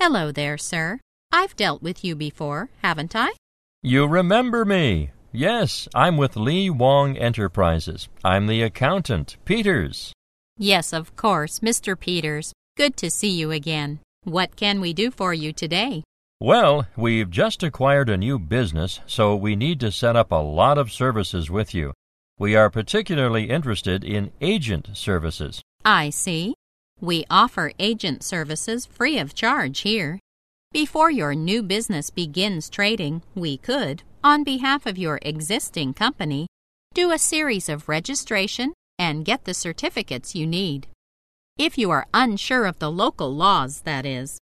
Hello there, sir. I've dealt with you before, haven't I? You remember me. Yes, I'm with Lee Wong Enterprises. I'm the accountant, Peters. Yes, of course, Mr. Peters. Good to see you again. What can we do for you today? Well, we've just acquired a new business, so we need to set up a lot of services with you. We are particularly interested in agent services. I see. We offer agent services free of charge here. Before your new business begins trading, we could, on behalf of your existing company, do a series of registration and get the certificates you need. If you are unsure of the local laws, that is,